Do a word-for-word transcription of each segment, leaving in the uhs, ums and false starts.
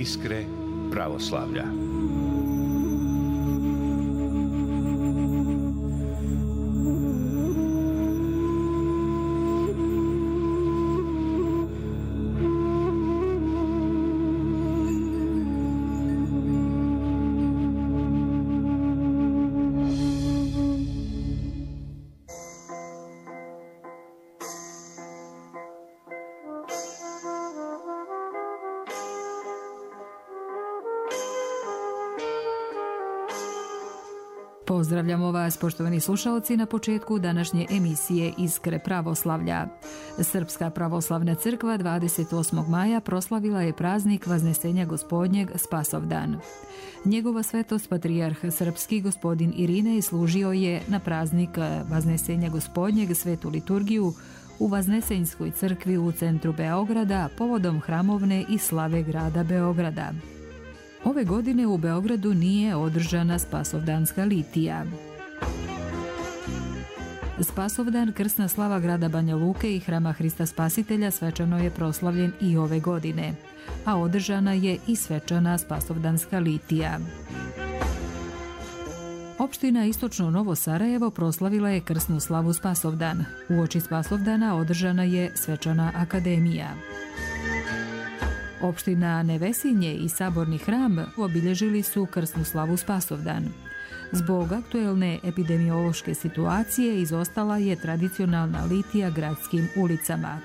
Iskre pravoslavlja. Pozdravljamo vas, poštovani slušaoci, na početku današnje emisije Iskre pravoslavlja. Srpska pravoslavna crkva dvadeset osmog maja proslavila je praznik Vaznesenja Gospodnjeg Spasovdan. Njegova svetost patrijarh srpski gospodin Irinej služio je na praznik Vaznesenja Gospodnjeg svetu liturgiju u Vaznesenjskoj crkvi u centru Beograda povodom hramovne i slave grada Beograda. Ove godine u Beogradu nije održana Spasovdanska litija. Spasovdan, krsna slava grada Banja Luke i hrama Hrista Spasitelja, svečano je proslavljen i ove godine, a održana je i svečana Spasovdanska litija. Opština Istočno Novo Sarajevo proslavila je krsnu slavu Spasovdan. Uoči Spasovdana održana je svečana akademija. Opština Nevesinje i Saborni hram obilježili su krsnu slavu Spasovdan. Zbog aktuelne epidemiološke situacije izostala je tradicionalna litija gradskim ulicama.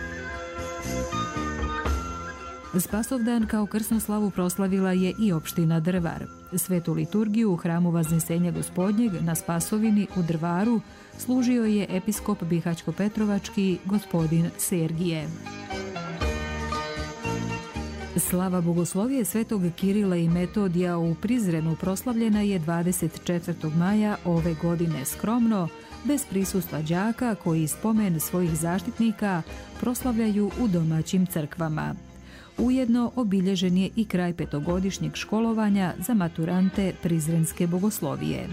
Spasovdan kao krsnu slavu proslavila je i opština Drvar. Svetu liturgiju u hramu Vaznesenja Gospodnjeg na Spasovini u Drvaru služio je episkop Bihaćko-Petrovački gospodin Sergije. Slava bogoslovije svetog Kirila i Metodija u Prizrenu proslavljena je dvadeset četvrtog maja ove godine skromno, bez prisustva đaka koji spomen svojih zaštitnika proslavljaju u domaćim crkvama. Ujedno obilježen je i kraj petogodišnjeg školovanja za maturante Prizrenske bogoslovije.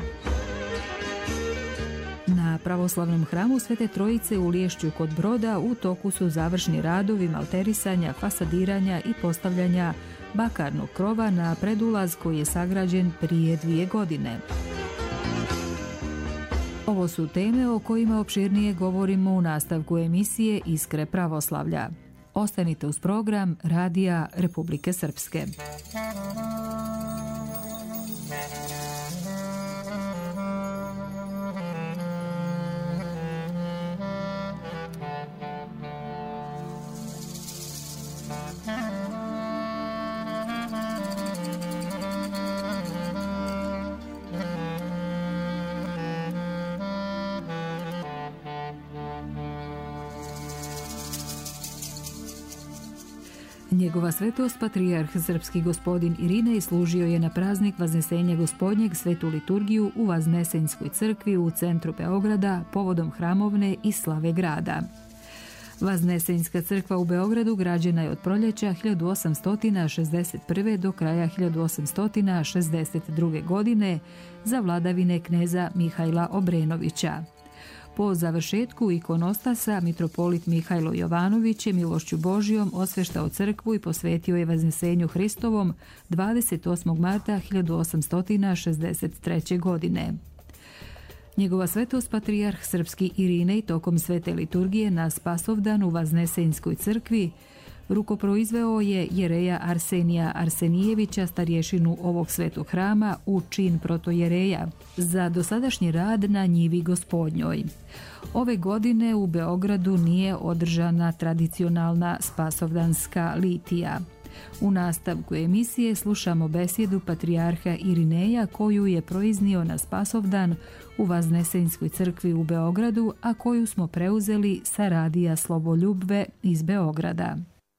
Na pravoslavnom hramu Svete Trojice u Liješću kod Broda u toku su završni radovi malterisanja, fasadiranja i postavljanja bakarnog krova na predulaz koji je sagrađen prije dvije godine. Ovo su teme o kojima opširnije govorimo u nastavku emisije Iskre pravoslavlja. Ostanite uz program Radija Republike Srpske. Njegova svetost patrijarh srpski gospodin Irinej služio je na praznik Vaznesenja Gospodnjeg svetu liturgiju u Vaznesenjskoj crkvi u centru Beograda povodom hramovne i slave grada. Vaznesenjska crkva u Beogradu građena je od proljeća hiljadu osamsto šezdeset prve. do kraja hiljadu osamsto šezdeset druge. godine za vladavine kneza Mihajla Obrenovića. Po završetku ikonostasa mitropolit Mihajlo Jovanović je milošću Božijom osveštao crkvu i posvetio je Vaznesenju Hristovom dvadeset osmog marta hiljadu osamsto šezdeset treće. godine. Njegova svetost patrijarh srpski Irinej tokom svete liturgije na Spasovdan u Vaznesenjskoj crkvi rukoproizveo je jereja Arsenija Arsenijevića, starješinu ovog svetog hrama, u čin protojereja za dosadašnji rad na njivi Gospodnjoj. Ove godine u Beogradu nije održana tradicionalna Spasovdanska litija. U nastavku emisije slušamo besjedu patrijarha Irineja koju je proiznio na Spasovdan u Vaznesenjskoj crkvi u Beogradu, a koju smo preuzeli sa radija Sloboljubve iz Beograda.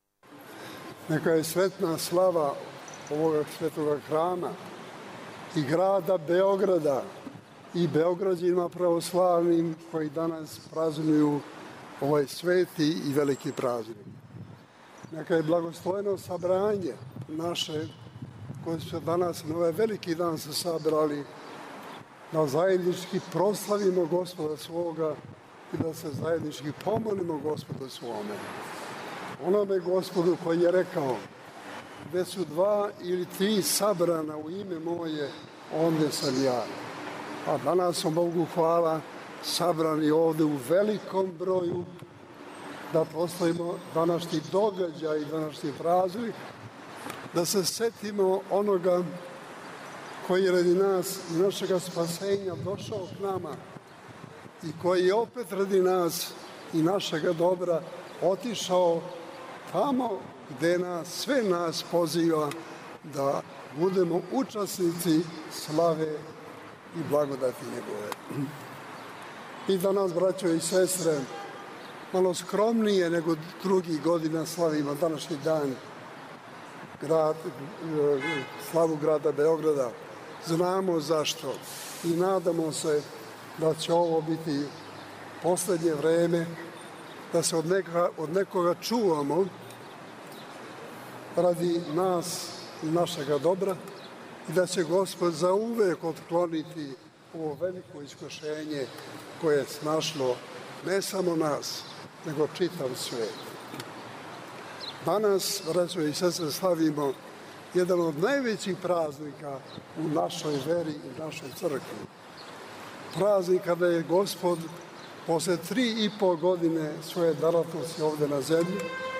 Neka je svetna slava ovoga svetoga hrama i grada Beograda i Beograđima pravoslavnim koji danas praznuju ovaj sveti i veliki praznik. Neka je blagosloveno sabranje naše koje su danas na ovaj veliki dan se sabrali da zajednički proslavimo Gospoda svoga i da se zajednički pomolimo Gospodu svome. Onome Gospodu koji je rekao gde su dva ili tri sabrana u ime moje, onda sam ja. A danas smo, Bogu hvala, sabrani ovde u velikom broju da proslavimo današnji događaj i današnji praznik, da se setimo onoga koji je radi nas i našega spasenja došao k nama i koji je opet radi nas i našega dobra otišao tamo gde nas, sve nas poziva da budemo učasnici slave i blagodati njegove. I danas, braćo i sestre, malo skromnije nego drugih godina slavimo današnji dan, grad, slavu grada Beograda. Znamo zašto i nadamo se da će ovo biti poslednje vreme, da se od, neka, od nekoga čuvamo radi nas i našega dobra i da će Gospod zauvek otkloniti ovo veliko iskušenje koje je snašlo ne samo nas, nego čitav svet. Danas, braćo i sestre, slavimo jedan od najvećih praznika u našoj veri i našoj crkvi. Praznik kada je Gospod posle tri i po godine svoje delatnosti ovde na zemlji,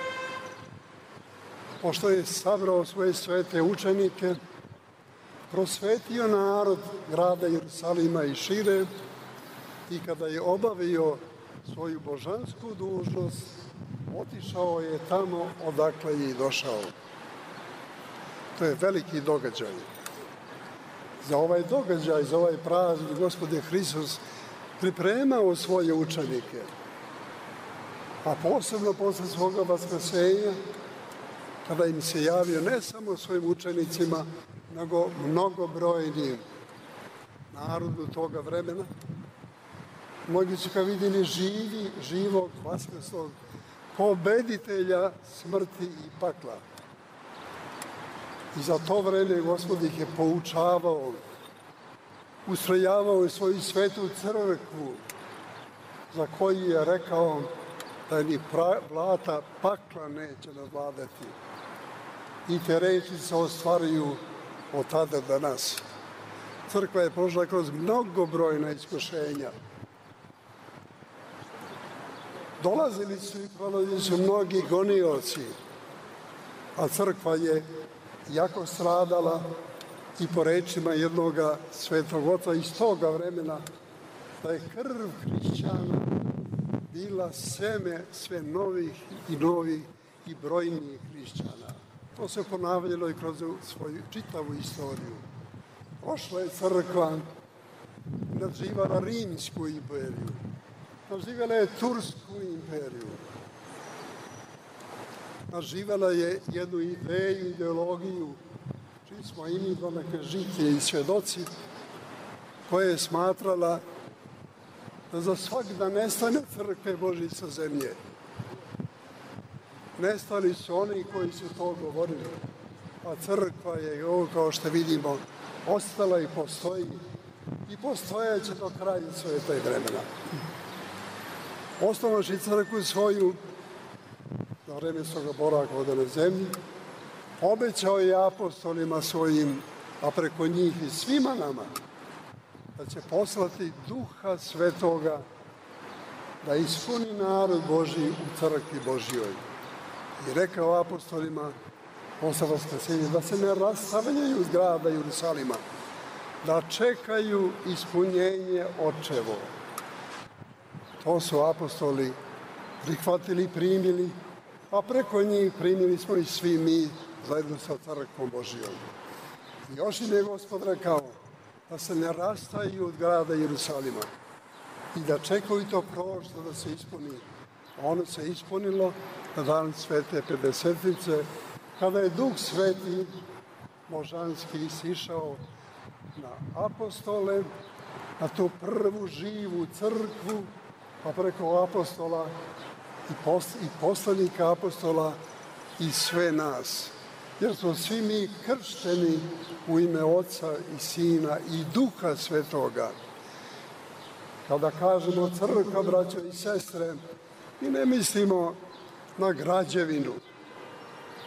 pošto je sabrao svoje svete učenike, prosvetio narod grada Jerusalima i šire i kada je obavio svoju božansku dužnost, otišao je tamo odakle je i došao. To je veliki događaj. Za ovaj događaj, za ovaj praznik, Gospod je Hristos pripremao svoje učenike, a posebno posle svoga vaskrsenja, kada im se javio ne samo svojim učenicima, nego mnogobrojnim narodu toga vremena. Mnogi su ga vidjeli živi, živog, vaskrsnog pobeditelja smrti i pakla. I za to vreme Gospod ih je poučavao, ustrojavao je svoju svetu crkvu, za koju je rekao da ni vlata pakla neće nadvladati. I te reči se ostvaruju od tada do danas. Crkva je prošla kroz mnogobrojna iskušenja. Dolazili su i prolazili su mnogi gonioci, a crkva je jako stradala i po rečima jednog svetog oca iz toga vremena, da je krv hrišćana bila seme sve novih i novih i brojnijih hrišćana. To se ponavljalo i kroz svoju čitavu istoriju. Prošla je crkva, nadživala Rimsku imperiju, nadživala je Tursku imperiju, nadživala je jednu ideju, ideologiju, čiji smo i mi donekle žitelji i svedoci, koja je smatrala da za svak da nestane crkve Božje sa zemlje. Nestali su oni koji su to govorili, a crkva je, ovo kao što vidimo, ostala i postoji i postojaće do kraja sveta i vremena. Osnovavši crkvu svoju za vreme svoga boravka ovde na zemlji, obećao je apostolima svojim, a preko njih i svima nama, da će poslati Duha Svetoga da ispuni narod Božji u crkvi Božjoj. I rekao apostolima posle vaskrsenja da se ne rastavljaju iz grada Jerusalima, da čekaju ispunjenje Očevo. To su apostoli prihvatili i primili, a preko njih primili smo i svi mi zajedno sa crkvom Božjom. I još im je Gospod rekao da se ne rastaju od grada Jerusalima i da čekaju to proroštvo da se ispuni. Ono se ispunilo na dan Svete Pedesetnice, kada je Duh Sveti božanski sišao na apostole, na tu prvu živu crkvu, a preko apostola i, post, i poslanika apostola i sve nas. Jer smo svi mi kršteni u ime Oca i Sina i Duha Svetoga. Kada kažemo crkva, braćo i sestre, mi ne mislimo na građevinu,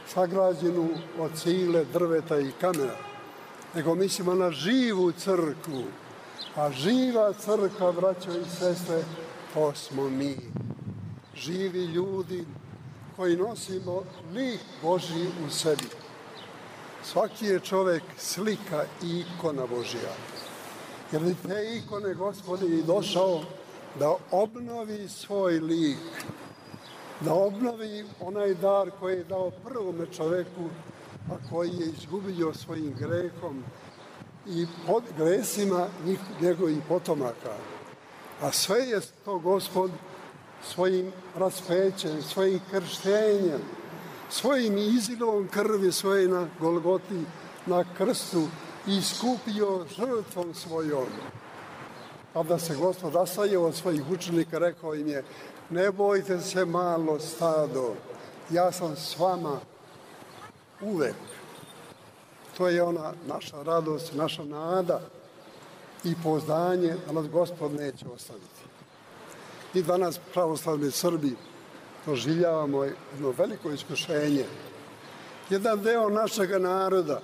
sagrađenu od cile, drveta i kamena, nego mislimo na živu crkvu. A živa crkva, braćo i sestre, to smo mi. Živi ljudi koji nosimo lik Božji u sebi. Svaki je čovek slika i ikona Božja. Jer te ikone Gospodin je došao da obnovi svoj lik, da obnovi onaj dar koji je dao prvome čoveku, a koji je izgubio svojim grehom i pod gresima njegovih potomaka. A sve je to Gospod svojim raspećem, svojim krštenjem, svojim izilom krvi svoje na Golgoti, na krstu, iskupio žrtvom svojom. Kada se Gospod rastajao od svojih učenika, rekao im je: ne bojte se, malo stado, ja sam s vama uvek. To je ona naša radost, naša nada i pouzdanje da nas Gospod neće ostaviti. Mi danas, pravoslavni Srbi, doživljavamo jedno veliko iskušenje. Jedan deo našeg naroda,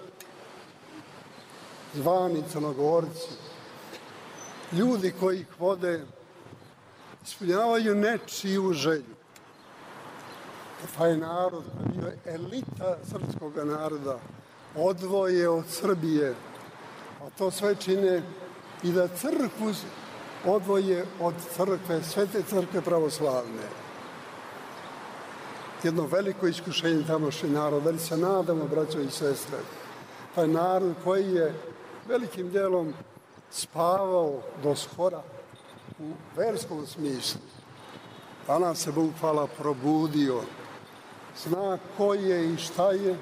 zvani Crnogorci, ljudi koji ih vode, ispunjavaju nečiju želju. Taj narod, koji je elita srpskog naroda, odvoje od Srbije, a to sve čine i da crkvu odvoje od crkve, svete crkve pravoslavne. Jedno veliko iskušenje tamošnji narod, ali se nadamo, braćo i sestre, taj narod koji je velikim delom spavao do skora u verskom smislu, danas se Bog hvala probudio, zna ko je i šta je.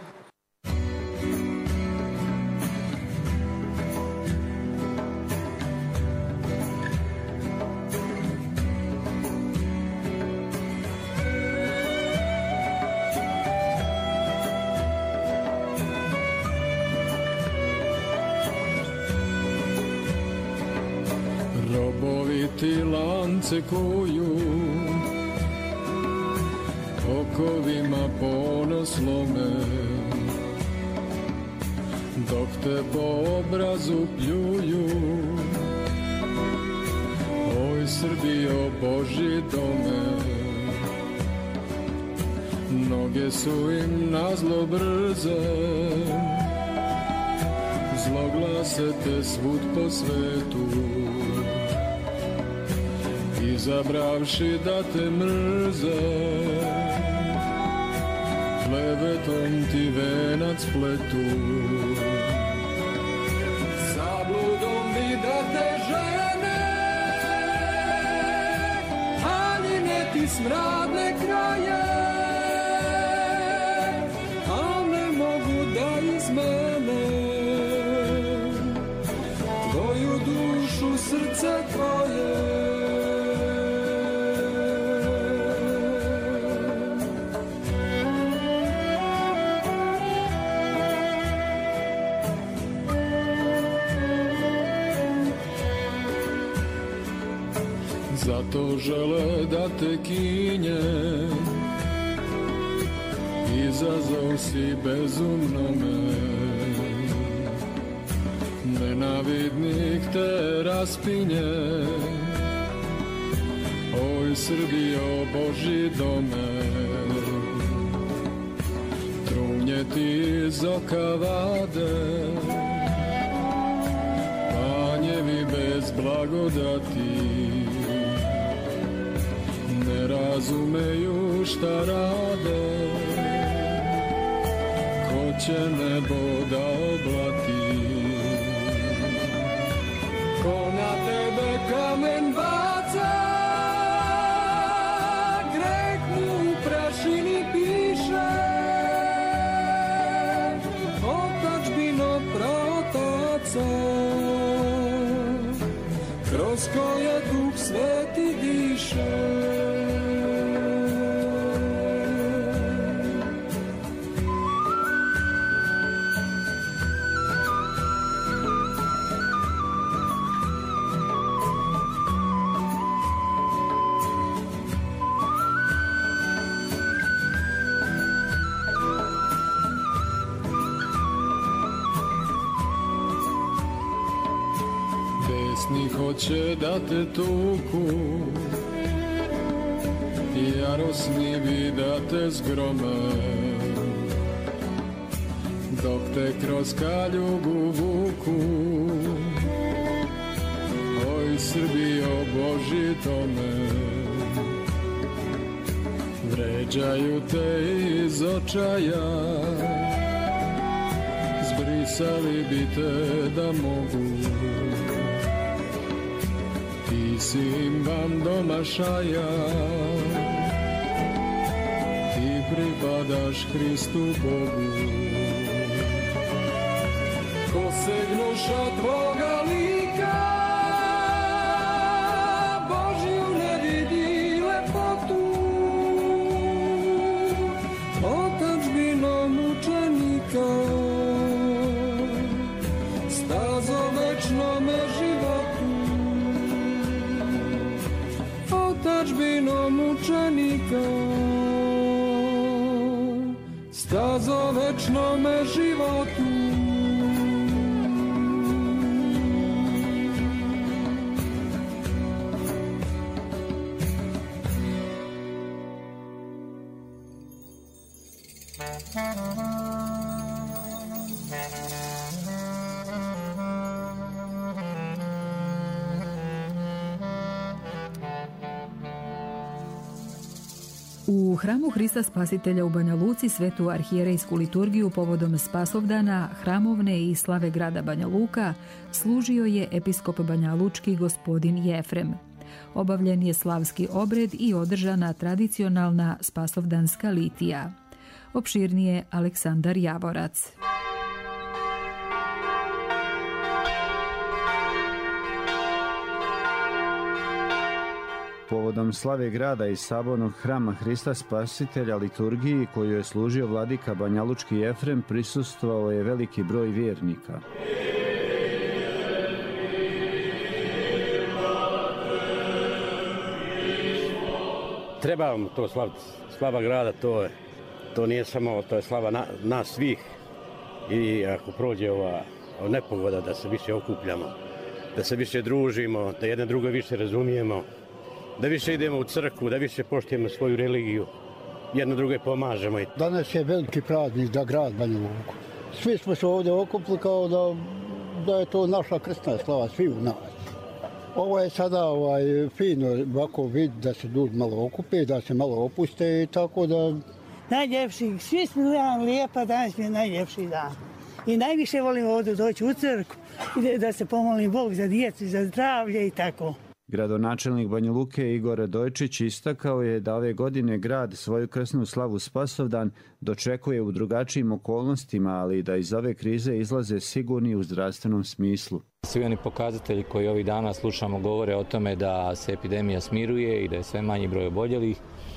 Ti lance koju okovima ponos lome, dok te po obrazu pljuju, oj Srbijo Božji dome. Noge su im nazlo brze, zloglase te svud po svetu, izabravši da te mrze, klevetom ti venac pletu. Zabludom bi da te žene, haljine ti smradne kraje, a ne mogu da izmene tvoju dušu, srce tvoje. Zato žele da te kinje, izazov si bezumnome. Nenavidnik te raspinje, oj Srbijo Božji dome. Trunje ti iz oka vade, panjevi bez blagodati, ne razumeju šta rade, ko će nebo da oblati. Ko na tebe kamen baca, greh mu u prašini piše, otadžbino praotaca, kroz koje Duh Sveti diše. Besni hoće da te tuku, jarosni bi da te zgrome, dok te kroz kaljugu vuku. Oj Srbijo Boži tome, vređaju te iz očaja, zbrisali bi te da mogu. Ti si im van domašaja, ti pripadaš Hristu Bogu. Ko se gnuša tvoga lika, Božju ne vidi lepotu, otadžbino mučenika, stazo večnome životu, otadžbino mučenika, stazo večnome životu. U hramu Hrista Spasitelja u Banja Luci svetu arhijerejsku liturgiju povodom Spasovdana, hramovne i slave grada Banja Luka služio je episkop Banja Lučki gospodin Jefrem. Obavljen je slavski obred i održana tradicionalna spasovdanska litija. Opširnije Aleksandar Javorac. Povodom slave grada i sabornog hrama Hrista Spasitelja liturgiji koju je služio vladika banjalučki Jefrem prisustvovao je veliki broj vjernika. Trebamo to slaviti. Slava grada, to je, to nije samo, to je slava na, nas svih. I ako prođe ova, ova nepogoda, da se više okupljamo, da se više družimo, da jedne druge više razumijemo, da više idemo u crkvu, da više poštujemo svoju religiju, jedno druge pomažemo. Danas je veliki praznik za grad Banja Luku. Svi smo se ovdje okupili kao da, da je to naša krstna slava, svi u nas. Ovo je sada ovaj, fino ovako vid da se ljudi malo okupe, da se malo opuste i tako da... Najljepši, svi smo dan lijepa, danas mi je najljepši dan. I najviše volim ovdje doći u crkvu, da se pomolim Bog za djecu, za zdravlje i tako. Gradonačelnik Banja Luke Igor Radojčić istakao je da ove godine grad svoju krsnu slavu Spasovdan dočekuje u drugačijim okolnostima, ali da iz ove krize izlaze sigurni u zdravstvenom smislu. Svi oni pokazatelji koji ovih dana slušamo govore o tome da se epidemija smiruje i da je sve manji broj oboljelih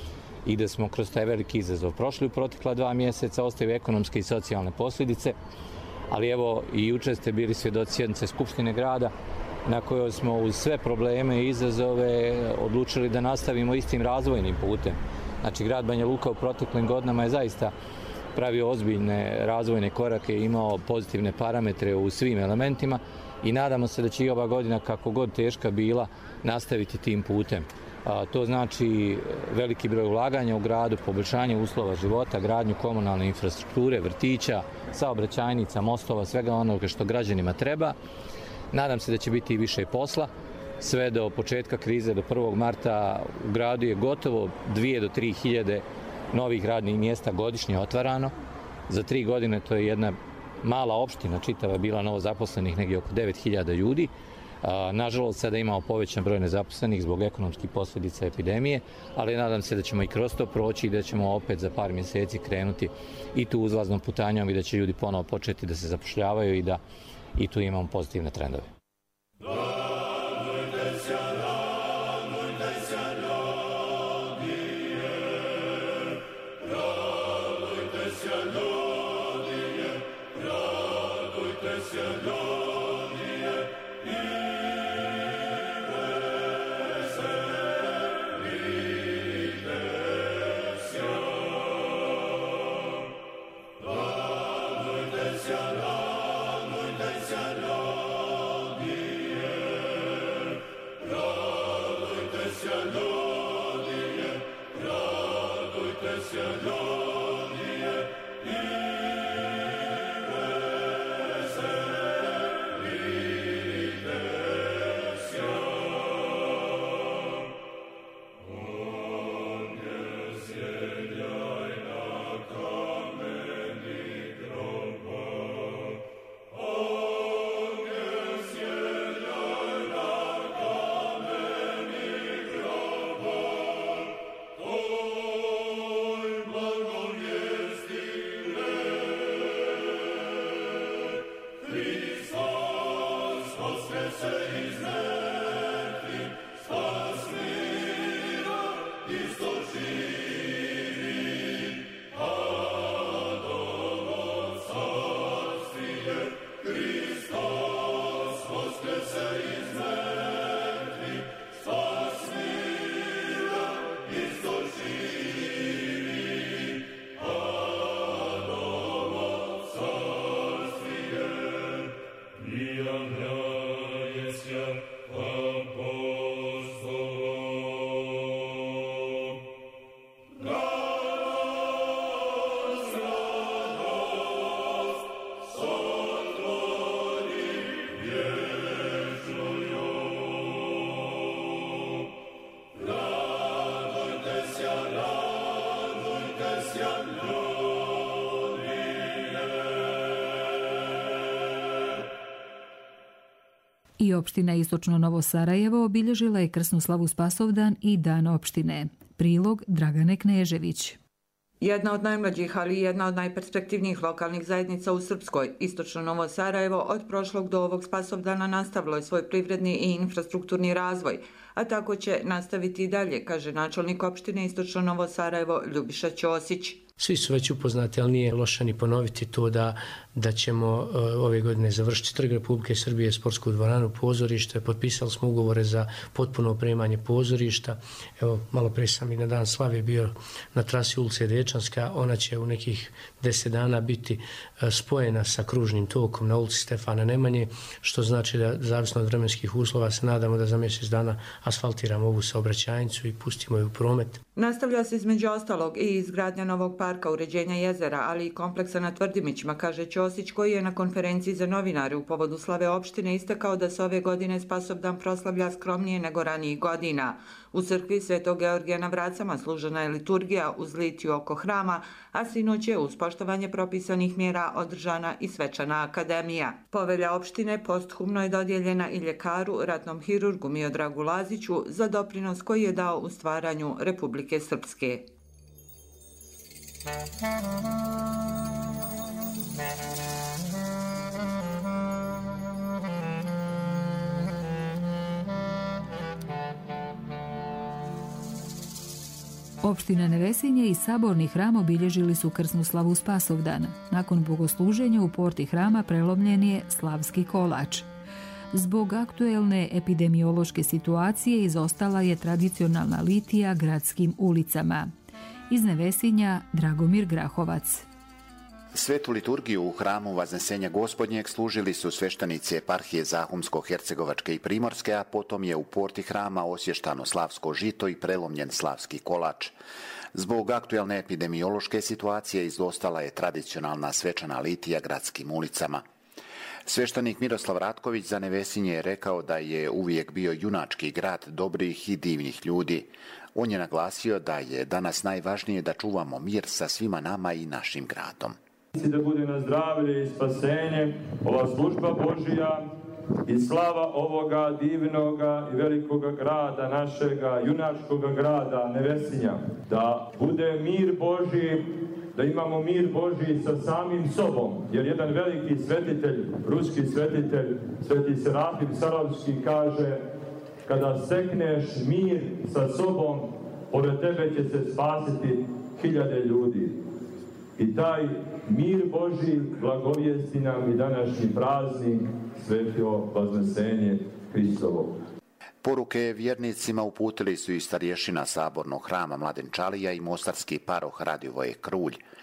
i da smo kroz taj veliki izazov prošli u protekla dva mjeseca, ostaju ekonomske i socijalne posljedice, ali evo i jučer ste bili svjedoci sjednice Skupštine grada na kojoj smo uz sve probleme i izazove odlučili da nastavimo istim razvojnim putem. Znači, grad Banja Luka u proteklim godinama je zaista pravio ozbiljne razvojne korake i imao pozitivne parametre u svim elementima i nadamo se da će i ova godina, kako god teška bila, nastaviti tim putem. A, to znači veliki broj ulaganja u gradu, poboljšanje uslova života, gradnju komunalne infrastrukture, vrtića, saobraćajnica, mostova, svega onoga što građanima treba. Nadam se da će biti i više posla. Sve do početka krize, do prvog marta, u gradu je gotovo dvije do tri hiljade novih radnih mjesta godišnje otvarano. Za tri godine to je jedna mala opština, čitava bila novo zaposlenih, negdje oko devet hiljada ljudi. Nažalost, sada imamo povećan broj nezaposlenih zbog ekonomskih posljedica epidemije, ali nadam se da ćemo i kroz to proći i da ćemo opet za par mjeseci krenuti i tu uzlaznom putanjom i da će ljudi ponovo početi da se zapošljavaju i da i tu imamo pozitivne trendove. I opština Istočno Novo Sarajevo obilježila je krsnu slavu Spasovdan i Dan opštine. Prilog Dragane Knežević. Jedna od najmlađih, ali i jedna od najperspektivnijih lokalnih zajednica u Srpskoj, Istočno Novo Sarajevo, od prošlog do ovog Spasovdana nastavilo je svoj privredni i infrastrukturni razvoj, a tako će nastaviti i dalje, kaže načelnik opštine Istočno Novo Sarajevo Ljubiša Ćosić. Svi su već upoznati, ali nije loše ni ponoviti to da, da ćemo uh, ove godine završiti Trg Republike Srbije, sportsku dvoranu, pozorište. Potpisali smo ugovore za potpuno opremanje pozorišta. Evo, malo prije sam i na Dan slave bio na trasi ulice Dečanska. Ona će u nekih deset dana biti uh, spojena sa kružnim tokom na ulici Stefana Nemanje, što znači da, zavisno od vremenskih uslova, se nadamo da za mjesec dana asfaltiramo ovu saobraćajnicu i pustimo je u promet. Nastavlja se između ostalog i izgradnja novog parka uređenja jezera, ali i kompleksa na Tvrdimićima, kaže Ćosić, koji je na konferenciji za novinare u povodu slave opštine istakao da se ove godine Spasovdan proslavlja skromnije nego ranijih godina. U crkvi Svetog Georgija na Vracama služena je liturgija uz litiju oko hrama, a sinoć je uz poštovanje propisanih mjera održana i svečana akademija. Povelja opštine posthumno je dodijeljena i ljekaru, ratnom hirurgu Miodragu Laziću za doprinos koji je dao u stvaranju Republike Srpske. Opština Nevesinje i Saborni hram obilježili su krsnu slavu Spasovdan. Nakon bogosluženja u porti hrama prelomljen je slavski kolač. Zbog aktuelne epidemiološke situacije izostala je tradicionalna litija gradskim ulicama. Iz Nevesinja Dragomir Grahovac. Svetu liturgiju u hramu Vaznesenja Gospodnjeg služili su sveštenici eparhije Zahumsko-Hercegovačke i Primorske, a potom je u porti hrama osvještano slavsko žito i prelomljen slavski kolač. Zbog aktuelne epidemiološke situacije izostala je tradicionalna svečana litija gradskim ulicama. Sveštenik Miroslav Ratković za Nevesinje je rekao da je uvijek bio junački grad dobrih i divnih ljudi. On je naglasio da je danas najvažnije da čuvamo mir sa svima nama i našim gradom. Da bude na zdravlje i spasenje ova služba Božija i slava ovoga divnoga i velikoga grada, našega junačkoga grada Nevesinja. Da bude mir Božji, da imamo mir Božji sa samim sobom, jer jedan veliki svetitelj, ruski svetitelj, sveti Serafim Sarovski kaže: kada stekneš mir sa sobom, pored tebe će se spasiti hiljade ljudi. I taj mir Božji blagovijesti nam i današnji praznik Sveto Vaznesenje Hristovo. Poruke vjernicima uputili su i starješina Sabornog hrama Mladen Čalija i mostarski paroh Radivoje Krulj.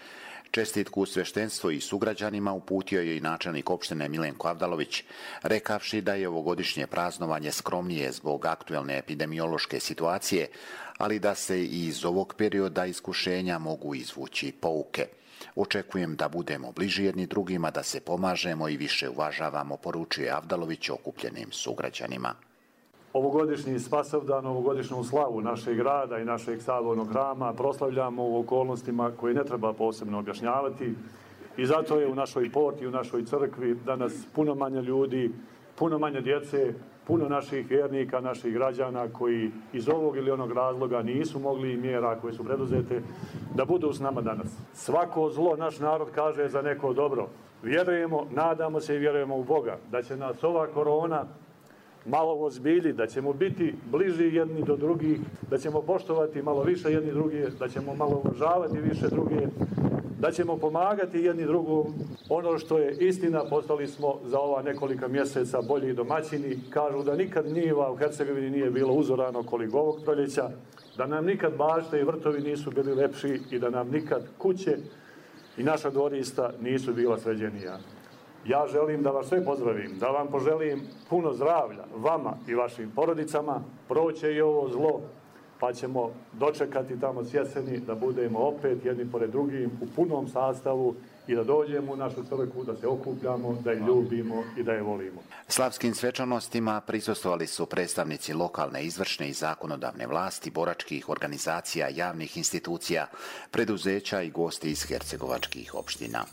Čestitku u sveštenstvo i sugrađanima uputio je i načelnik opštine Milenko Avdalović, rekavši da je ovogodišnje praznovanje skromnije zbog aktuelne epidemiološke situacije, ali da se i iz ovog perioda iskušenja mogu izvući pouke. Očekujem da budemo bliži jedni drugima, da se pomažemo i više uvažavamo, poručuje Avdalović okupljenim sugrađanima. Ovogodišnji Spasovdan, ovogodišnju slavu našeg grada i našeg sabornog hrama proslavljamo u okolnostima koje ne treba posebno objašnjavati i zato je u našoj porti, u našoj crkvi danas puno manje ljudi, puno manje djece, puno naših vjernika, naših građana koji iz ovog ili onog razloga nisu mogli mjera koje su preduzete da budu s nama danas. Svako zlo naš narod kaže za neko dobro. Vjerujemo, nadamo se i vjerujemo u Boga da će nas ova korona malo ozbilji, da ćemo biti bliži jedni do drugih, da ćemo poštovati malo više jedni drugi, da ćemo malo uvažavati više druge, da ćemo pomagati jedni drugom. Ono što je istina, postali smo za ova nekolika mjeseca bolji domaćini. Kažu da nikad njiva u Hercegovini nije bilo uzorano koliko ovog proljeća, da nam nikad bašte i vrtovi nisu bili lepši i da nam nikad kuće i naša dvorišta nisu bila sređenija. Ja želim da vas sve pozdravim, da vam poželim puno zdravlja, vama i vašim porodicama, proće i ovo zlo, pa ćemo dočekati tamo s jeseni da budemo opet jedni pored drugim u punom sastavu i da dođemo u našu crkvu, da se okupljamo, da je ljubimo i da je volimo. Slavskim svečanostima prisustvovali su predstavnici lokalne, izvršne i zakonodavne vlasti, boračkih organizacija, javnih institucija, preduzeća i gosti iz hercegovačkih opština.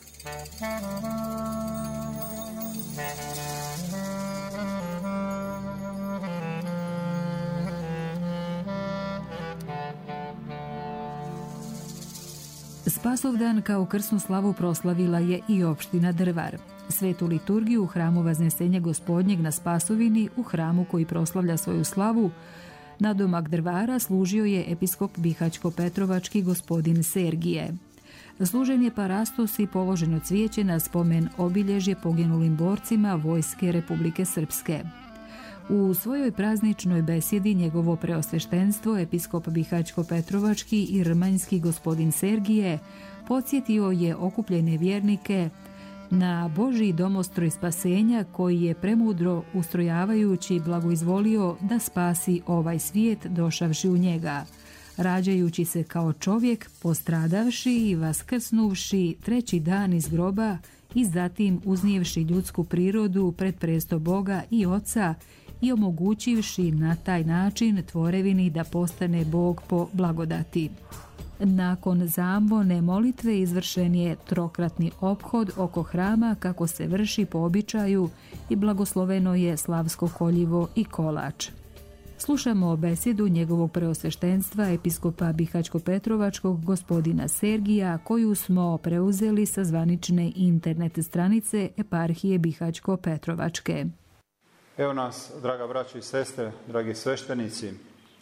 Spasovdan kao krsnu slavu proslavila je i opština Drvar. Svetu liturgiju u hramu Vaznesenja Gospodnjeg na Spasovini, u hramu koji proslavlja svoju slavu, na domak Drvara služio je episkop Bihaćko-Petrovački gospodin Sergije. Služen je parastos i položeno cvijeće na spomen obilježje poginulim borcima Vojske Republike Srpske. U svojoj prazničnoj besjedi njegovo preosveštenstvo, episkop Bihaćko-Petrovački i Rmanjski gospodin Sergije, podsjetio je okupljene vjernike na Božji domostroj spasenja koji je premudro ustrojavajući blagoizvolio da spasi ovaj svijet došavši u njega, rađajući se kao čovjek, postradavši i vaskrsnuvši treći dan iz groba i zatim uznijevši ljudsku prirodu pred presto Boga i Oca i omogućivši na taj način tvorevini da postane Bog po blagodati. Nakon zambone molitve izvršen je trokratni ophod oko hrama kako se vrši po običaju i blagosloveno je slavsko koljivo i kolač. Slušamo besjedu njegovog preosveštenstva episkopa Bihaćko-Petrovačkog gospodina Sergija, koju smo preuzeli sa zvanične internet stranice eparhije Bihaćko-Petrovačke. Evo nas, draga braćo i sestre, dragi sveštenici,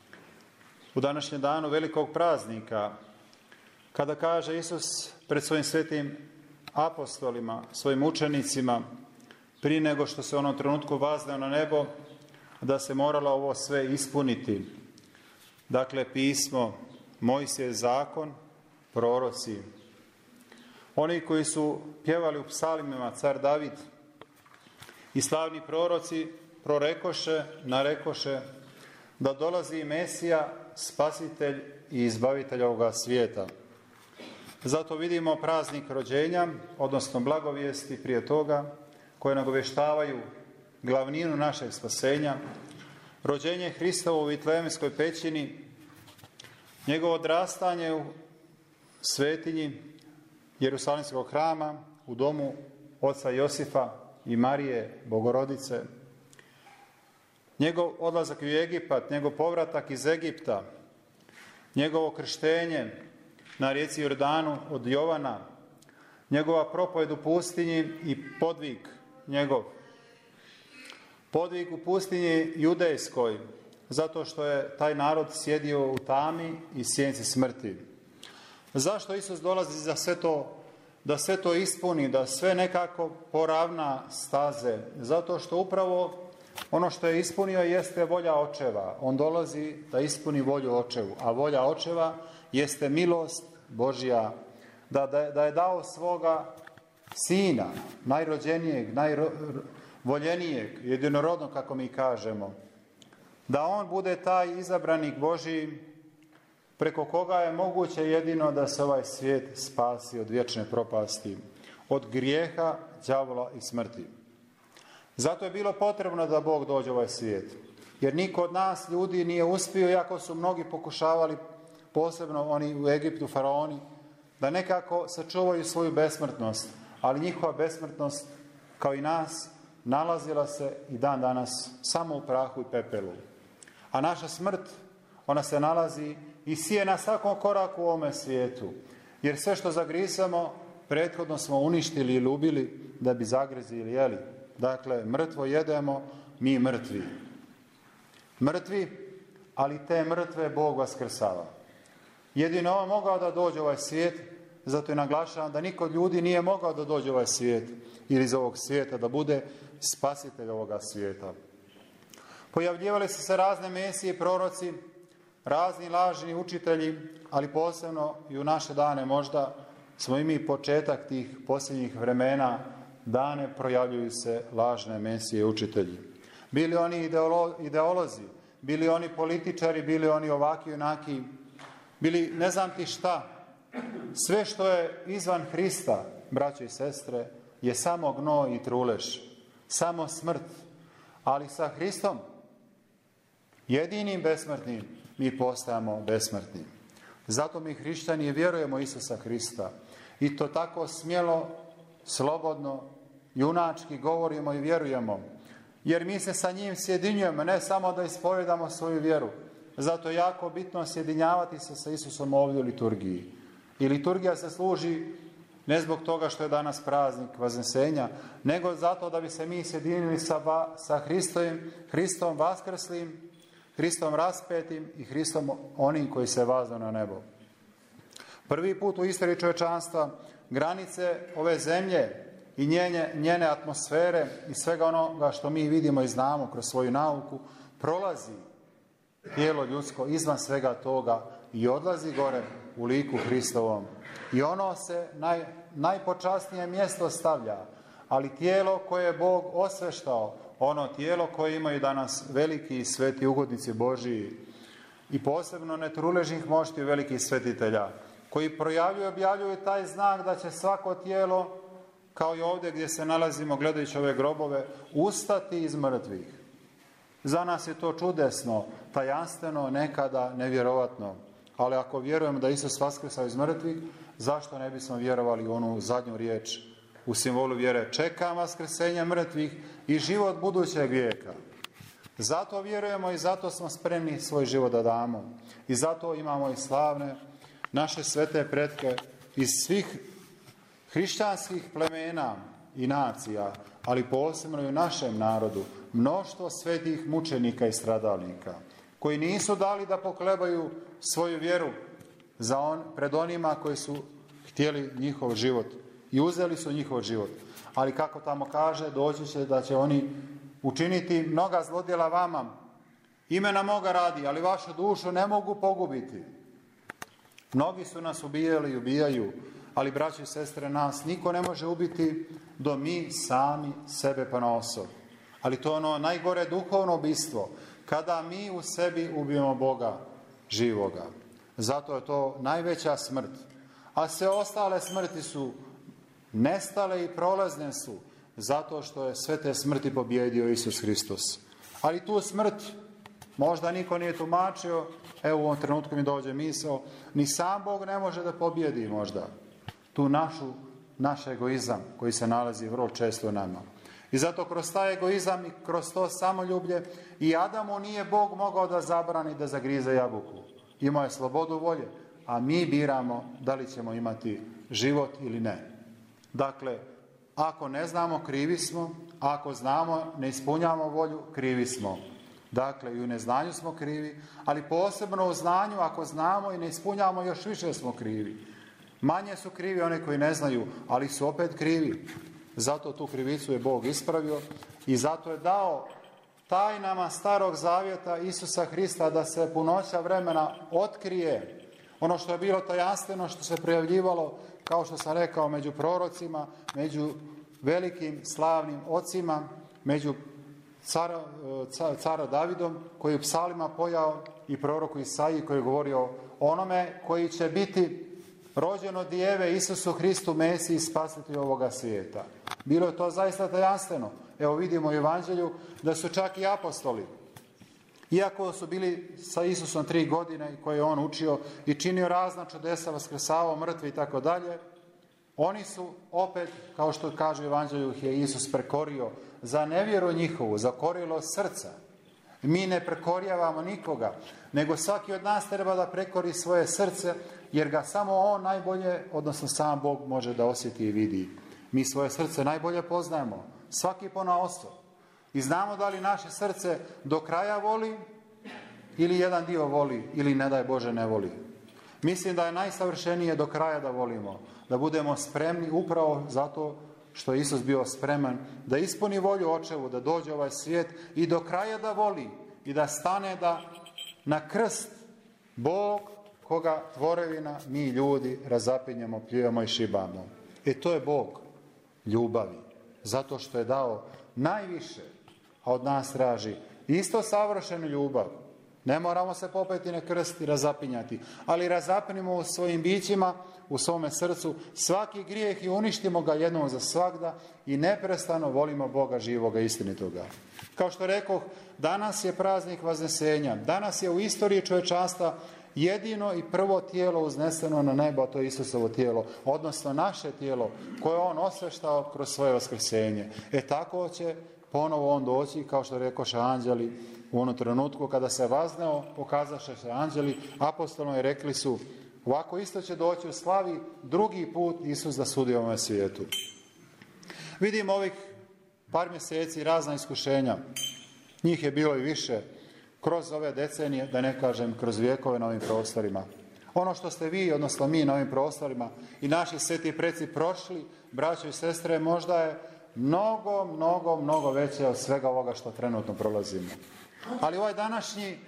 u današnjem danu velikog praznika, kada kaže Isus pred svojim svetim apostolima, svojim učenicima, prije nego što se u onom trenutku vazneo na nebo, da se moralo ovo sve ispuniti. Dakle, pismo, Mojsijev zakon, proroci. Oni koji su pjevali u psalmima, car David i slavni proroci prorekoše, narekoše da dolazi Mesija, spasitelj i izbavitelj ovoga svijeta. Zato vidimo praznik rođenja, odnosno blagovijesti prije toga, koje nagovještavaju glavninu našeg spasenja, rođenje Hristovo u Vitlejemskoj pećini, njegovo odrastanje u svetinji Jerusalimskog hrama, u domu oca Josifa i Marije Bogorodice, njegov odlazak u Egipat, njegov povratak iz Egipta, njegovo krštenje na rijeci Jordanu od Jovana, njegova propovjed u pustinji i podvig njegov. Podvig u pustinji judejskoj, zato što je taj narod sjedio u tami i sjenci smrti. Zašto Isus dolazi za sve to, da sve to ispuni, da sve nekako poravna staze? Zato što upravo ono što je ispunio jeste volja očeva. On dolazi da ispuni volju očevu, a volja očeva jeste milost Božja da, da, da je dao svoga sina, najrođenijeg, najvoljenijeg, jedinorodnog, kako mi kažemo, da on bude taj izabranik Božji preko koga je moguće jedino da se ovaj svijet spasi od vječne propasti, od grijeha, đavola i smrti. Zato je bilo potrebno da Bog dođe u ovaj svijet, jer niko od nas ljudi nije uspio, iako su mnogi pokušavali, posebno oni u Egiptu, faraoni, da nekako sačuvaju svoju besmrtnost, ali njihova besmrtnost, kao i nas, nalazila se i dan danas samo u prahu i pepelu. A naša smrt, ona se nalazi i sije na svakom koraku u ovome svijetu, jer sve što zagrizamo, prethodno smo uništili ili ubili da bi zagrizili jeli. Dakle, mrtvo jedemo, mi mrtvi. Mrtvi, ali te mrtve Bog vaskrsava. Jedino on mogao da dođe u ovaj svijet, zato je naglašavam da niko od ljudi nije mogao da dođe u ovaj svijet ili iz ovog svijeta, da bude spasitelj ovoga svijeta. Pojavljivali su se razne mesije i proroci, razni lažni učitelji, ali posebno i u naše dane možda smo i mi početak tih posljednjih vremena, dane projavljuju se lažne mesije i učitelji. Bili oni ideolo, ideolozi, bili oni političari, bili oni ovaki i onaki, bili ne znam ti šta. Sve što je izvan Hrista, braćo i sestre, je samo gnoj i trulež, samo smrt. Ali sa Hristom, jedinim besmrtnim, mi postajemo besmrtni. Zato mi hrišćani vjerujemo Isusa Hrista i to tako smjelo, slobodno, junački govorimo i vjerujemo, jer mi se sa njim sjedinjujemo, ne samo da ispovedamo svoju vjeru. Zato je jako bitno sjedinjavati se sa Isusom ovdje u liturgiji. I liturgija se služi ne zbog toga što je danas praznik Vaznesenja, nego zato da bi se mi sjedinili sa, sa Hristom, Hristom vaskrslim, Hristom raspetim i Hristom onim koji se vazda na nebo. Prvi put u istoriji čovječanstva granice ove zemlje i njene, njene atmosfere i svega onoga što mi vidimo i znamo kroz svoju nauku, prolazi tijelo ljudsko izvan svega toga i odlazi gore u liku Hristovom. I ono se naj, najpočasnije mjesto stavlja, ali tijelo koje je Bog osveštao, ono tijelo koje imaju danas veliki i sveti ugodnici Božiji i posebno netruležnih mošti velikih svetitelja, koji projavljuju i objavljuju taj znak da će svako tijelo, kao i ovdje gdje se nalazimo gledajući ove grobove, ustati iz mrtvih. Za nas je to čudesno, tajanstveno, nekada nevjerovatno. Ali ako vjerujemo da Isus vaskrsao iz mrtvih, zašto ne bismo vjerovali u onu zadnju riječ u simbolu vjere? Čekam vaskrsenje mrtvih i život budućeg vijeka. Zato vjerujemo i zato smo spremni svoj život da damo. I zato imamo i slavne naše svete pretke iz svih hrišćanskih plemena i nacija, ali posebno i u našem narodu, mnoštvo svetih mučenika i stradalnika, koji nisu dali da poklebaju svoju vjeru za on, pred onima koji su htjeli njihov život i uzeli su njihov život. Ali kako tamo kaže, doći će da će oni učiniti mnoga zlodjela vama. Imena moga radi, ali vašu dušu ne mogu pogubiti. Mnogi su nas ubijali i ubijaju, ali braći i sestre, nas niko ne može ubiti do mi sami sebe ponosom. Ali to je ono najgore duhovno ubistvo, kada mi u sebi ubijemo Boga živoga. Zato je to najveća smrt. A sve ostale smrti su nestale i prolazne su, zato što je sve te smrti pobjedio Isus Hristos. Ali tu smrt možda niko nije tumačio, evo u ovom trenutku mi dođe misao, ni sam Bog ne može da pobjedi možda tu našu, naš egoizam koji se nalazi vrlo često u nama. I zato kroz taj egoizam i kroz to samoljublje i Adamu nije Bog mogao da zabrani da zagrize jabuku. Imao je slobodu volje, a mi biramo da li ćemo imati život ili ne. Dakle, ako ne znamo, krivi smo, a ako znamo, ne ispunjamo volju, krivi smo. Dakle, i u neznanju smo krivi, ali posebno u znanju, ako znamo i ne ispunjamo, još više smo krivi. Manje su krivi oni koji ne znaju, ali su opet krivi. Zato tu krivicu je Bog ispravio i zato je dao tajnama Starog Zavjeta Isusa Hrista da se punoća vremena otkrije Ono što je bilo tajanstveno, što se projavljivalo, kao što sam rekao, među prorocima, među velikim slavnim ocima, među cara, cara Davidom, koji je u psalima pojao, i proroku Isaiji koji je govorio onome koji će biti rođen od djeve Isusu Hristu, Mesiji, spasitelju ovoga svijeta. Bilo je to zaista tajanstveno. Evo vidimo u Evanđelju da su čak i apostoli, iako su bili sa Isusom tri godine i koje je on učio i činio razna čudesa, vaskrsavao mrtve i tako dalje, oni su opet, kao što kaže u Evanđelju, je Isus prekorio za nevjeru njihovu, za korilo srca. Mi ne prekorjavamo nikoga, nego svaki od nas treba da prekori svoje srce, jer ga samo on najbolje, odnosno sam Bog, može da osjeti i vidi. Mi svoje srce najbolje poznajemo, svaki ponaosob. I znamo da li naše srce do kraja voli ili jedan dio voli ili ne daj Bože ne voli. Mislim da je najsavršenije do kraja da volimo, da budemo spremni upravo zato što je Isus bio spreman da ispuni volju Očevu, da dođe u ovaj svijet i do kraja da voli i da stane da na krst Bog, koga tvorevina, mi ljudi razapinjemo, pljujemo i šibamo. E to je Bog ljubavi, zato što je dao najviše, a od nas traži isto savršenu ljubav. Ne moramo se popeti na krst i razapinjati, ali razapinimo u svojim bićima, u svome srcu svaki grijeh i uništimo ga jednom za svagda i neprestano volimo Boga živoga, istinitoga. Kao što rekoh, danas je praznik Vaznesenja, danas je u istoriji čovječanstva jedino i prvo tijelo uzneseno na nebo, a to je Isusovo tijelo, odnosno naše tijelo koje on osveštao kroz svoje vaskrsenje. E tako će ponovo on doći, kao što rekoše anđeli, u onom trenutku kada se vazneo, pokazaše se anđeli, apostolno i rekli su, ovako isto će doći u slavi drugi put Isus da sudi u ovom svijetu. Vidimo ovih par mjeseci razna iskušenja, njih je bilo i više, kroz ove decenije, da ne kažem kroz vijekove na ovim prostorima. Ono što ste vi, odnosno mi na ovim prostorima i naši sveti preci prošli, braćo i sestre, možda je mnogo, mnogo, mnogo veće od svega ovoga što trenutno prolazimo. Ali ovaj današnji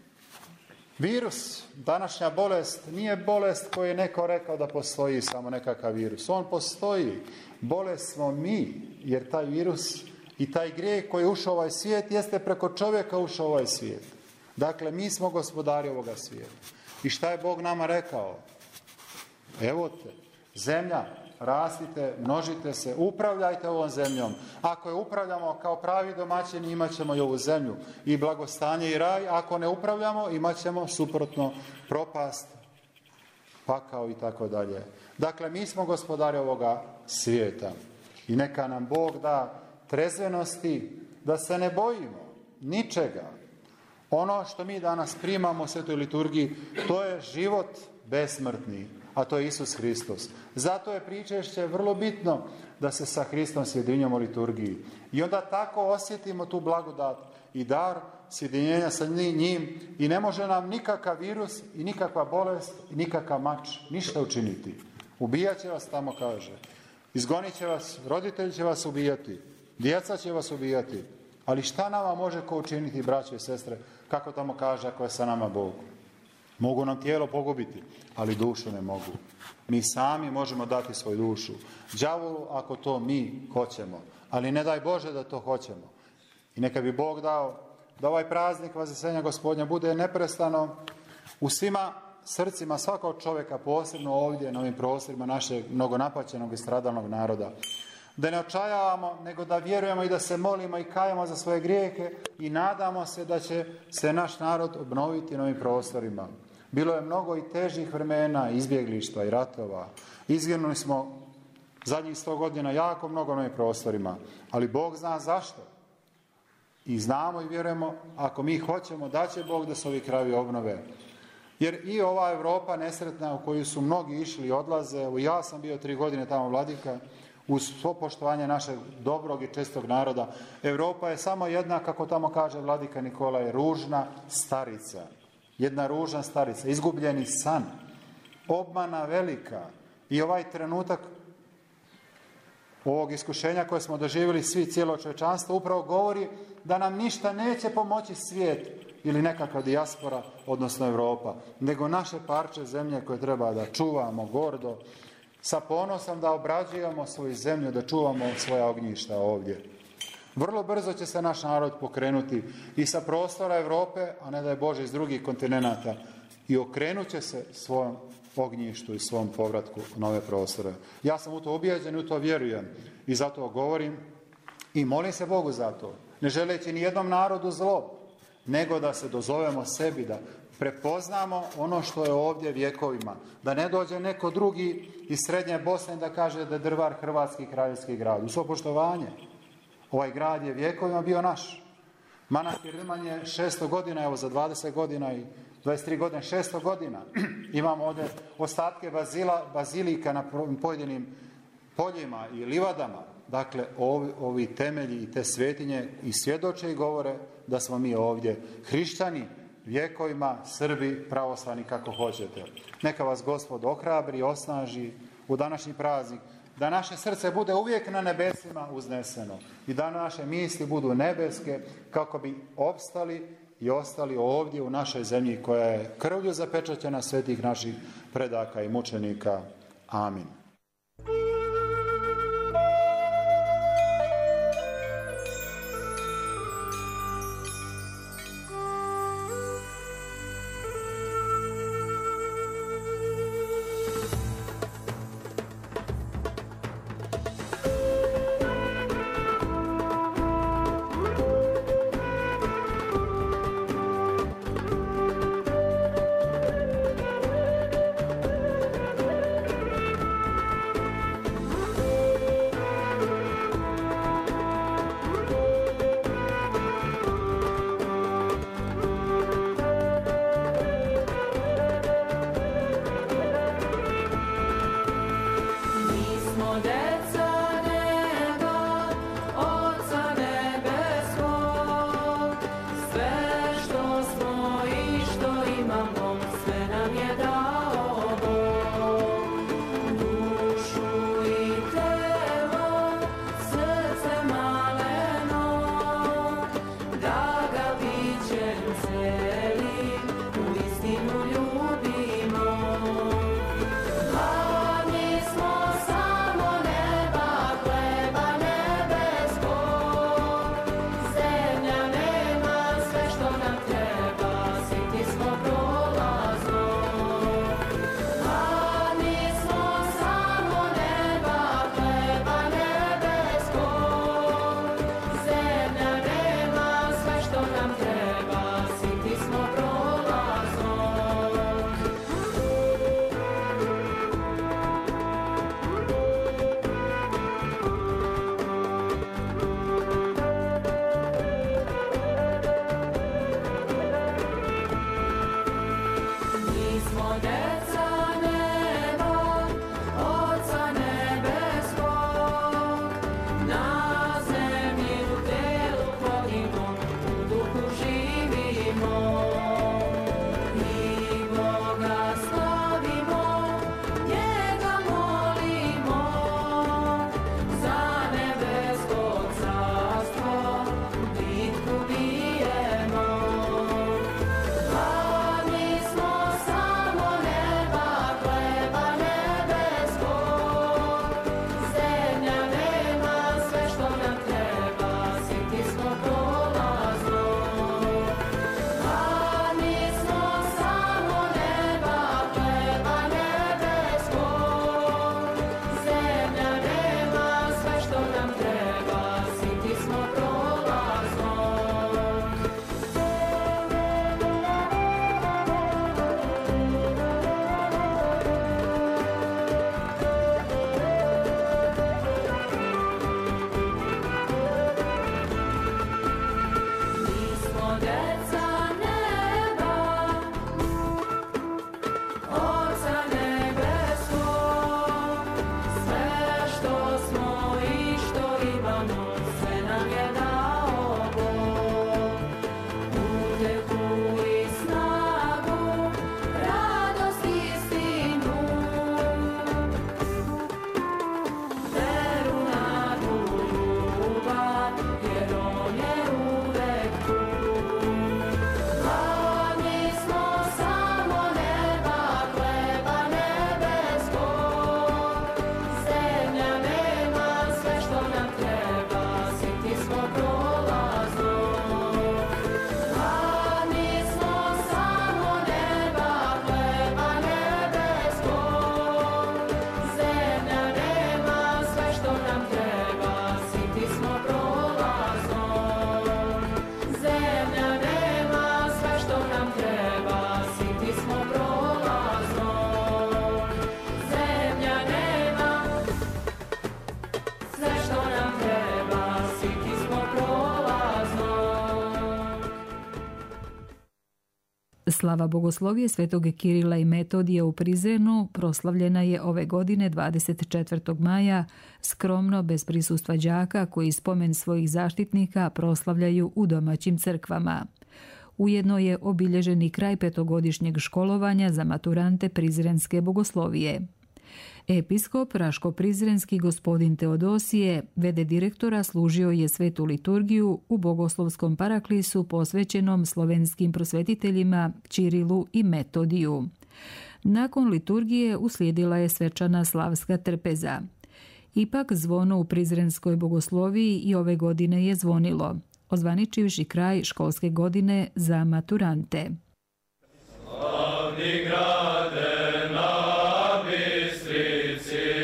virus, današnja bolest, nije bolest koju je neko rekao da postoji samo nekakav virus. On postoji. Bolest smo mi, jer taj virus i taj grijeh koji je ušao u ovaj svijet jeste preko čovjeka ušao u ovaj svijet. Dakle, mi smo gospodari ovoga svijeta. I šta je Bog nama rekao? Evo te, zemlja, rastite, množite se, upravljajte ovom zemljom. Ako je upravljamo kao pravi domaćini, imat ćemo i ovu zemlju i blagostanje i raj. Ako ne upravljamo, imat ćemo suprotno propast, pakao i tako dalje. Dakle, mi smo gospodari ovoga svijeta i neka nam Bog da trezvenosti da se ne bojimo ničega. Ono što mi danas primamo u svetoj liturgiji, to je život besmrtni, a to je Isus Hristos. Zato je pričešće vrlo bitno da se sa Hristom sjedinjamo u liturgiji. I onda tako osjetimo tu blagodat i dar sjedinjenja sa njim i ne može nam nikakav virus i nikakva bolest i nikakav mač ništa učiniti. Ubijat će vas, tamo kaže. Izgonit će vas, roditelji će vas ubijati, djeca će vas ubijati. Ali šta nama može ko učiniti, braće i sestre, kako tamo kaže, ako je sa nama Bog? Mogu nam tijelo pogubiti, ali dušu ne mogu. Mi sami možemo dati svoju dušu đavolu ako to mi hoćemo, ali ne daj Bože da to hoćemo. I neka bi Bog dao da ovaj praznik Vaznesenja Gospodnja bude neprestano u svima srcima svakog čovjeka, posebno ovdje na ovim prostorima našeg mnogonapaćenog i stradalnog naroda. Da ne očajavamo, nego da vjerujemo i da se molimo i kajemo za svoje grijehe i nadamo se da će se naš narod obnoviti na ovim prostorima. Bilo je mnogo i težih vremena, izbjeglištva i ratova. Izginuli smo zadnjih sto godina jako mnogo na ovim prostorima, ali Bog zna zašto. I znamo i vjerujemo, ako mi hoćemo, da će Bog da se ovi krajevi obnove. Jer i ova Europa nesretna u koju su mnogi išli i odlaze, ja sam bio tri godine tamo vladika, uz svo poštovanje našeg dobrog i čestog naroda, Europa je samo jedna, kako tamo kaže vladika Nikolaj, ružna starica. Jedna ružna starica, izgubljeni san, obmana velika. I ovaj trenutak ovog iskušenja koje smo doživjeli svi, cijelo čovječanstvo, upravo govori da nam ništa neće pomoći svijet ili nekakva dijaspora, odnosno Europa, nego naše parče zemlje koje treba da čuvamo gordo, sa ponosom da obrađujemo svoju zemlju, da čuvamo svoja ognjišta ovdje. Vrlo brzo će se naš narod pokrenuti i sa prostora Europe, a ne daj Bože iz drugih kontinenata, i okrenut će se svojom ognjištu i svom povratku na ove prostore. Ja sam u to ubijeđen i u to vjerujem i zato govorim i molim se Bogu za to, ne želeći ni jednom narodu zlo, nego da se dozovemo sebi, da prepoznamo ono što je ovdje vjekovima, da ne dođe neko drugi iz srednje Bosne da kaže da je Drvar hrvatski kraljevski grad. U svo poštovanje, ovaj grad je vjekovima bio naš. Manastir Riman je šesto godina, evo za dvadeset godina i dvadeset tri godine, šesto godina. Imamo ovdje ostatke bazila, bazilika na pojedinim poljima i livadama. Dakle, ovi, ovi temelji i te svetinje i svjedoče i govore da smo mi ovdje hrišćani, vjekovima, Srbi, pravoslavni, kako hoćete. Neka vas Gospod ohrabri, osnaži u današnji praznik, da naše srce bude uvijek na nebesima uzneseno i da naše misli budu nebeske kako bi opstali i ostali ovdje u našoj zemlji koja je krvlju zapečaćena svetih naših predaka i mučenika. Amin. Ti Slava bogoslovije svetog Kirila i Metodija u Prizrenu proslavljena je ove godine dvadeset četvrtog maja, skromno bez prisustva đaka koji spomen svojih zaštitnika proslavljaju u domaćim crkvama. Ujedno je obilježen i kraj petogodišnjeg školovanja za maturante Prizrenske bogoslovije. Episkop Raško-Prizrenski gospodin Teodosije, vede direktora, služio je svetu liturgiju u bogoslovskom paraklisu posvećenom slovenskim prosvetiteljima Ćirilu i Metodiju. Nakon liturgije uslijedila je svečana slavska trpeza. Ipak zvono u Prizrenskoj bogosloviji i ove godine je zvonilo, ozvaničivši kraj školske godine za maturante. Slavni grade na Bistrici,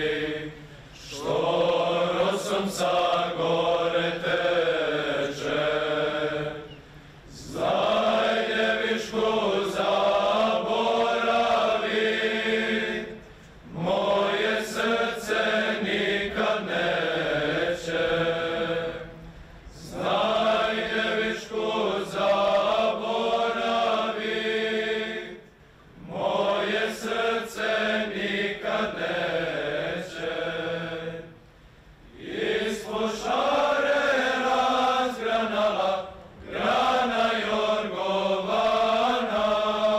što rosom sa gore teče, znaj djevičku zaboravi, moje srce nikad neće. Znaj djevičku zaboravi, moje srce nikad neće. Ispod šare razgranala grana jorgovana,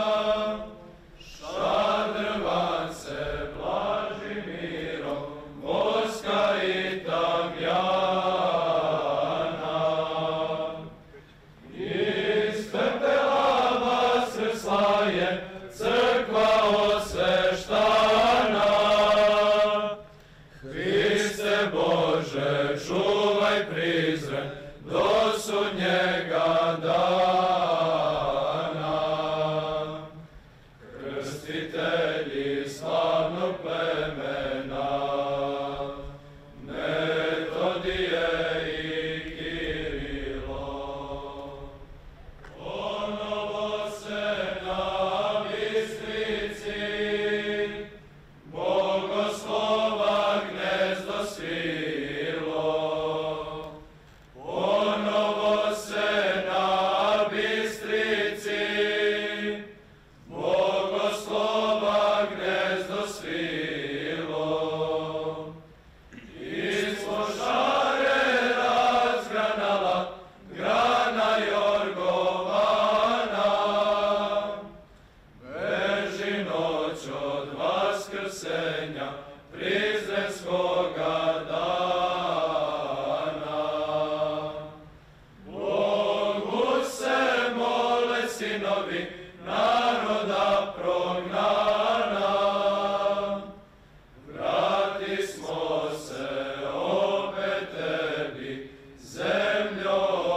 šadrvan se blaži mirom, voska i tamjana. Iz pepela vaskrsla je crkva osveštana. Hriste Bože, čuvaj Prizren do sudnjega dana. Krstitelji slavnog plemena, Metodije i Kirilo, ponovo se na Bistrici bogoslova gnezdo svilo. Ponovo se na Bistrici bogoslova gnezdo svilo. Ispod šare razgranala grana jorgovana, beži noć od vaskrsenja Prizrenskoga dana. Bogu se mole sinovi naroda prognana, vratismo se opet tebi, zemljo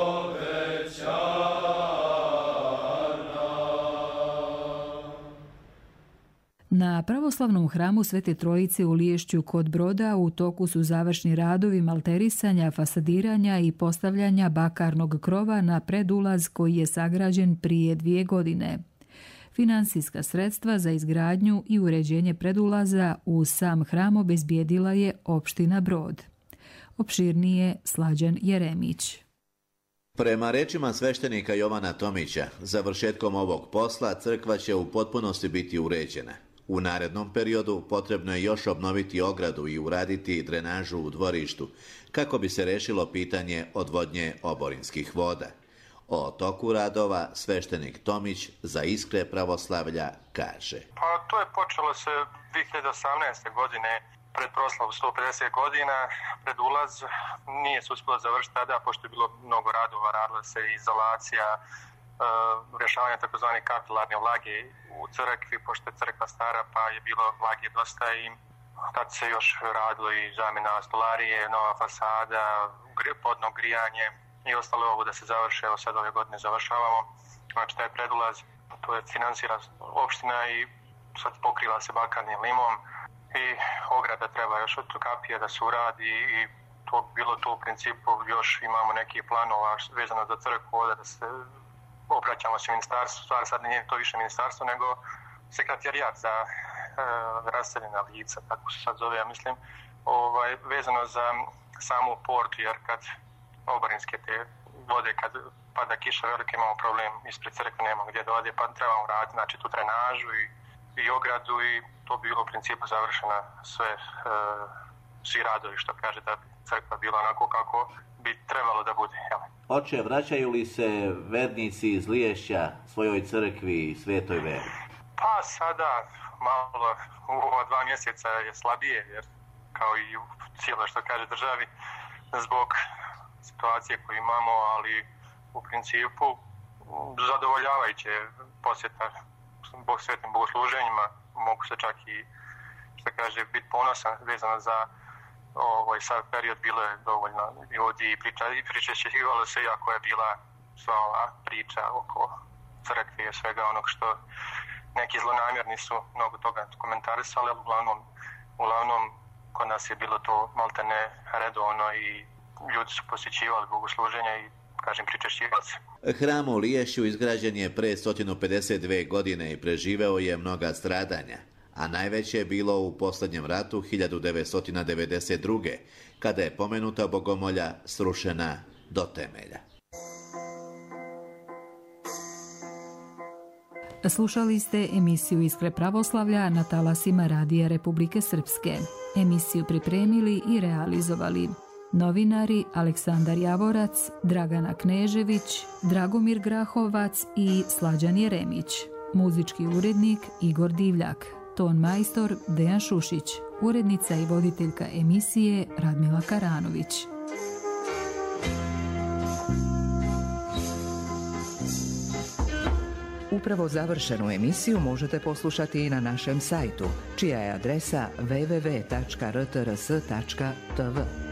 obećana. Na pravoslavnom hramu Svete Trojice u Liješću kod Broda u toku su završni radovi malterisanja, fasadiranja i postavljanja bakarnog krova na predulaz koji je sagrađen prije dvije godine. Finansijska sredstva za izgradnju i uređenje predulaza u sam hram obezbijedila je opština Brod. Opširnije Slađan Jeremić. Prema rečima sveštenika Jovana Tomića, završetkom ovog posla crkva će u potpunosti biti uređena. U narednom periodu potrebno je još obnoviti ogradu i uraditi drenažu u dvorištu, kako bi se rešilo pitanje odvodnje oborinskih voda. O toku radova sveštenik Tomić za Iskre pravoslavlja kaže. Pa to je počelo se dvije hiljade osamnaeste. godine pred proslavu sto pedeset godina, pred ulaz. Nije se uspjelo završiti tada, pošto je bilo mnogo radova, radila se izolacija, e, rješavanje takozvane kapilarne vlage u crkvi, pošto je crkva stara pa je bilo vlage dosta i tad se još radilo i zamjena stolarije, nova fasada, podno grijanje i ostalo ovo da se završe. Evo sad ove godine završavamo. Znači taj predulaz, to je finansira opština i sad pokriva se bakarnim limom i ograda treba još od kapije da se uradi i to bilo to u principu. Još imamo neki planova vezano za crkvu, da se obraćamo se ministarstvu, stvar sad nije to više ministarstvo nego sekretarijat za e, raseljena lica, tako se sad zove, ja mislim, ovaj, vezano za samu portu, jer kad oborinske te vode kad pada kiša velike, imamo problem ispred crkve, nemamo gdje da ode, pa trebamo raditi znači, tu trenažu i, i ogradu i to bi bilo u principu završena sve, e, svi radovi što kaže da bi crkva bila onako kako bi trebalo da bude. Jel? Oče, vraćaju li se vernici iz Liješća svojoj crkvi i svetoj veri? Pa sada malo u ova dva mjeseca je slabije, jer kao i u cijeloj što kaže državi, zbog situacije koju imamo, ali u principu zadovoljavajuće posjeta Bog svetim bogosluženjima, mogu se čak i što kaže biti ponosan vezano za ovaj sad period, bilo je dovoljno ljudi i priča, i pričešćivalo se, iako je bila sva ova priča oko crkve i svega onog što neki zlonamjerni su mnogo toga komentarisali, ali uglavnom, uglavnom kod nas je bilo to maltene redovno i ljudi su posjećivali bogosluženja i kažem pričešćivali se. Hram u Liješću izgrađen je pre sto pedeset dve godine i preživeo je mnoga stradanja, a najveće je bilo u posljednjem ratu hiljadu devetsto devedeset druge. kada je pomenuta bogomolja srušena do temelja. Slušali ste emisiju Iskre pravoslavlja na talasima Radija Republike Srpske. Emisiju pripremili i realizovali novinari Aleksandar Javorac, Dragana Knežević, Dragomir Grahovac i Slađan Jeremić. Muzički urednik Igor Divljak, ton majstor Dejan Šušić, urednica i voditeljka emisije Radmila Karanović. Upravo završenu emisiju možete poslušati i na našem sajtu, čija je adresa w w w tačka r t r s tačka t v.